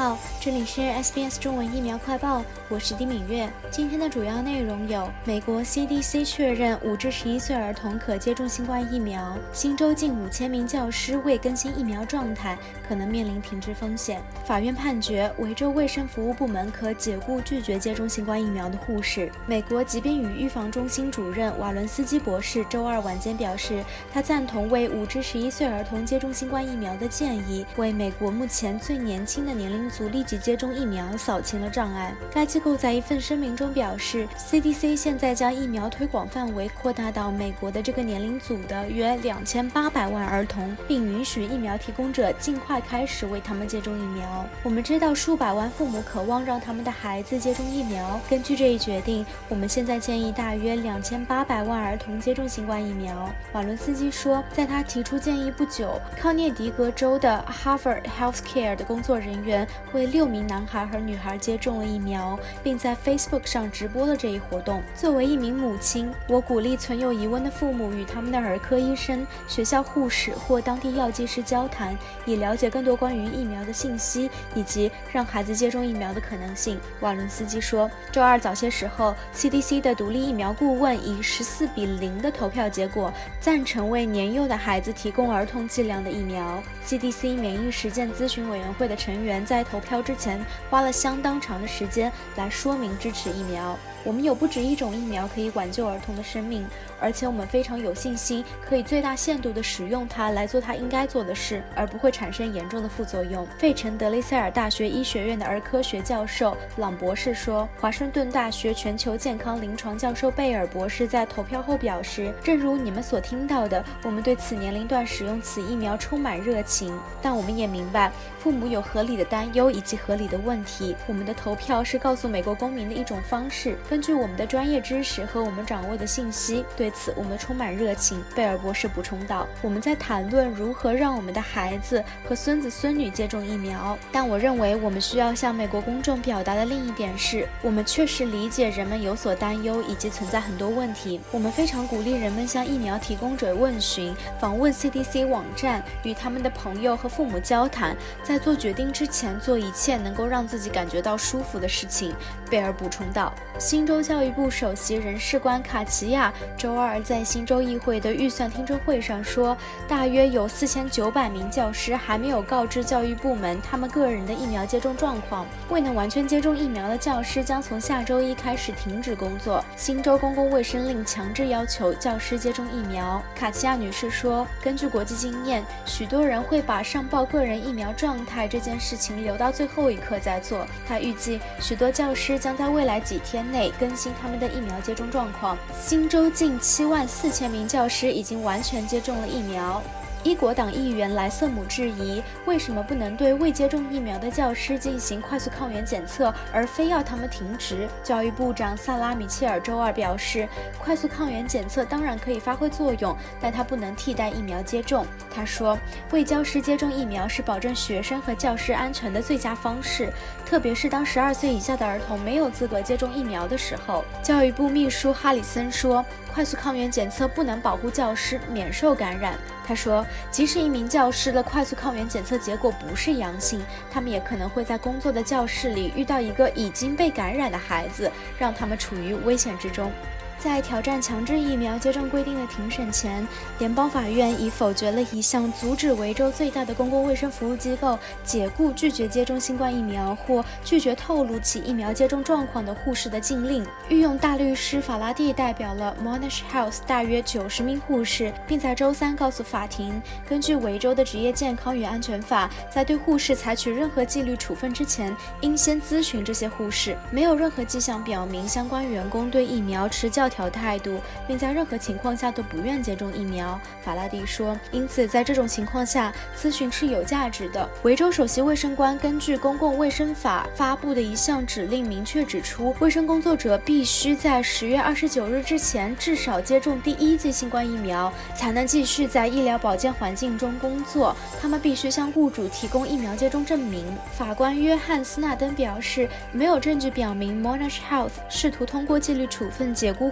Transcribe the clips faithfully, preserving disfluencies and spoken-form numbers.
好，这里是 S B S 中文疫苗快报，我是丁敏月。今天的主要内容有：美国 C D C 确认五至十一岁儿童可接种新冠疫苗；新州近五千名教师未更新疫苗状态，可能面临停职风险；法院判决维州卫生服务部门可解雇拒绝接种新冠疫苗的护士。美国疾病与预防中心主任瓦伦斯基博士周二晚间表示，他赞同为五至十一岁儿童接种新冠疫苗的建议，为美国目前最年轻的年龄组立即接种疫苗扫清了障碍。该机构在一份声明中表示 ，C D C 现在将疫苗推广范围扩大到美国的这个年龄组的约两千八百万儿童，并允许疫苗提供者尽快开始为他们接种疫苗。我们知道数百万父母渴望让他们的孩子接种疫苗。根据这一决定，我们现在建议大约两千八百万儿童接种新冠疫苗。瓦伦斯基说，在他提出建议不久，康涅狄格州的 Harvard Healthcare 的工作人员为六名男孩和女孩接种了疫苗，并在 Facebook 上直播了这一活动。作为一名母亲，我鼓励存有疑问的父母与他们的儿科医生、学校护士或当地药剂师交谈，以了解更多关于疫苗的信息以及让孩子接种疫苗的可能性。瓦伦斯基说，周二早些时候 C D C 的独立疫苗顾问以十四比零的投票结果赞成为年幼的孩子提供儿童剂量的疫苗。 C D C 免疫实践咨询委员会的成员在投票之前花了相当长的时间来说明支持疫苗。我们有不止一种疫苗可以挽救儿童的生命，而且我们非常有信心可以最大限度地使用它来做它应该做的事，而不会产生严重的副作用。费城德雷塞尔大学医学院的儿科学教授朗博士说，华盛顿大学全球健康临床教授贝尔博士在投票后表示，正如你们所听到的，我们对此年龄段使用此疫苗充满热情，但我们也明白父母有合理的担忧以及合理的问题。我们的投票是告诉美国公民的一种方式，根据我们的专业知识和我们掌握的信息，对此我们充满热情。贝尔博士补充道，我们在谈论如何让我们的孩子和孙子孙女接种疫苗，但我认为我们需要向美国公众表达的另一点是，我们确实理解人们有所担忧以及存在很多问题。我们非常鼓励人们向疫苗提供者问询，访问 C D C 网站，与他们的朋友和父母交谈，在做决定之前做一切能够让自己感觉到舒服的事情。贝尔补充道。新州教育部首席人事官卡奇亚周二在新州议会的预算听证会上说，大约有四千九百名教师还没有告知教育部门他们个人的疫苗接种状况。未能完全接种疫苗的教师将从下周一开始停止工作。新州公共卫生令强制要求教师接种疫苗。卡奇亚女士说，根据国际经验，许多人会把上报个人疫苗状态这件事情留到最后一刻再做。她预计许多教师将在未来几天内更新他们的疫苗接种状况。新州近七万四千名教师已经完全接种了疫苗。伊国党议员莱瑟姆质疑，为什么不能对未接种疫苗的教师进行快速抗原检测，而非要他们停职？教育部长萨拉米切尔周二表示，快速抗原检测当然可以发挥作用，但它不能替代疫苗接种。他说，为教师接种疫苗是保证学生和教师安全的最佳方式，特别是当十二岁以下的儿童没有资格接种疫苗的时候。教育部秘书哈里森说，快速抗原检测不能保护教师免受感染。他说，即使一名教师的快速抗原检测结果不是阳性，他们也可能会在工作的教室里遇到一个已经被感染的孩子，让他们处于危险之中。在挑战强制疫苗接种规定的庭审前，联邦法院已否决了一项阻止维州最大的公共卫生服务机构解雇拒绝接种新冠疫苗或拒绝透露其疫苗接种状况的护士的禁令。御用大律师法拉第代表了 Monash Health 大约九十名护士，并在周三告诉法庭，根据维州的职业健康与安全法，在对护士采取任何纪律处分之前，应先咨询这些护士。没有任何迹象表明相关员工对疫苗持教条态度，并在任何情况下都不愿接种疫苗，法拉第说。因此，在这种情况下，咨询是有价值的。维州首席卫生官根据公共卫生法发布的一项指令明确指出，卫生工作者必须在十月二十九日之前至少接种第一剂新冠疫苗，才能继续在医疗保健环境中工作。他们必须向雇主提供疫苗接种证明。法官约翰斯纳登表示，没有证据表明 Monash Health 试图通过纪律处分解雇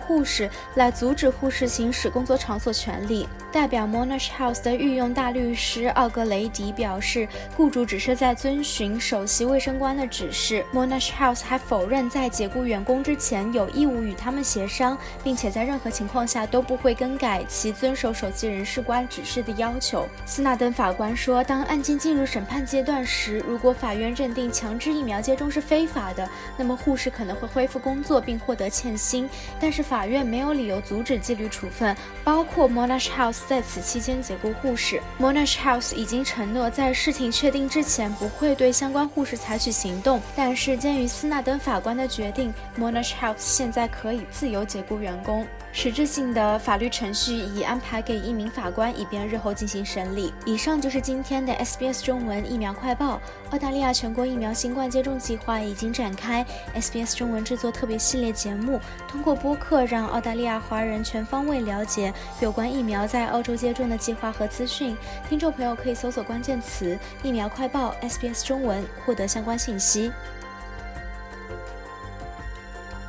护士来阻止护士行使工作场所权利。代表 Monash Health 的御用大律师奥格雷迪表示，雇主只是在遵循首席卫生官的指示。Monash Health 还否认在解雇员工之前有义务与他们协商，并且在任何情况下都不会更改其遵守首席人事官指示的要求。斯纳登法官说，当案件进入审判阶段时，如果法院认定强制疫苗接种是非法的，那么护士可能会恢复工作并获得欠薪，但是法院没有理由阻止纪律处分，包括 Monash Health 在此期间解雇护士。 Monash Health 已经承诺在事情确定之前不会对相关护士采取行动，但是鉴于斯纳登法官的决定， Monash Health 现在可以自由解雇员工。实质性的法律程序已安排给一名法官，以便日后进行审理。以上就是今天的 S B S 中文疫苗快报。澳大利亚全国疫苗新冠接种计划已经展开， S B S 中文制作特别系列节目，通过播客让澳大利亚华人全方位了解有关疫苗在澳洲接种的计划和资讯。听众朋友可以搜索关键词疫苗快报 S B S 中文获得相关信息。